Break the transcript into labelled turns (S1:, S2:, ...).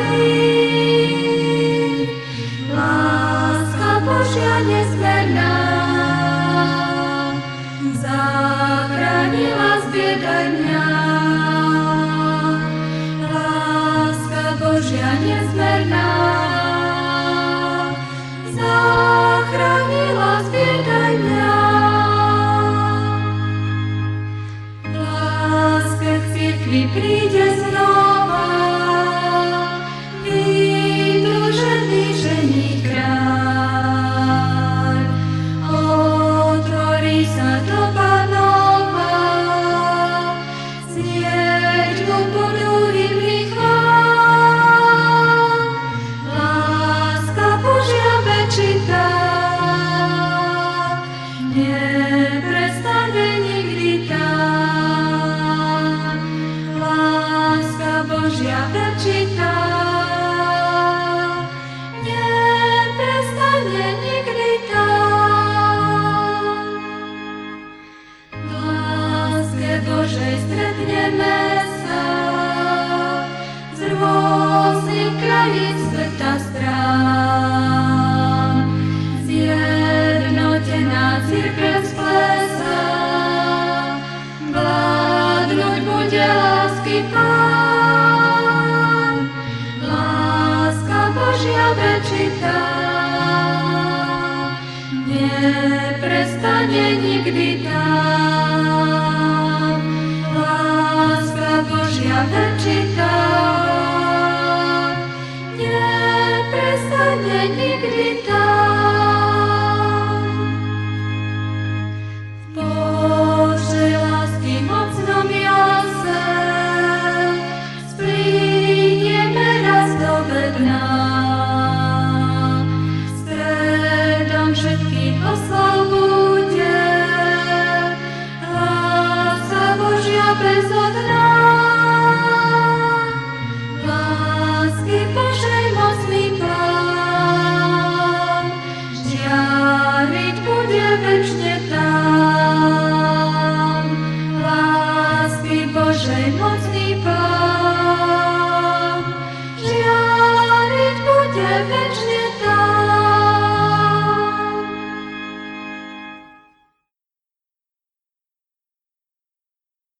S1: Láska Božia nezmerná zachránila z biedaj mňa. Láska Božia nezmerná zachránila z biedaj mňa. V láske k cirkvi príde znova vydružený ženích kráľ. Otvorí sa doba nová, znieť mu budú hymny chvál. Láska Božia večitá neprestane nikdy tam. Láska Božia večitá neprestane nikdy tam. V láske Božej stretneme sa z rôznych krajín sveta strán. Zjednotená cirkev splesá, vládnuť bude lásky Pán. Láska Božia večitá neprestane nikdy tam. Láska Božia večitá neprestane nikdy tam.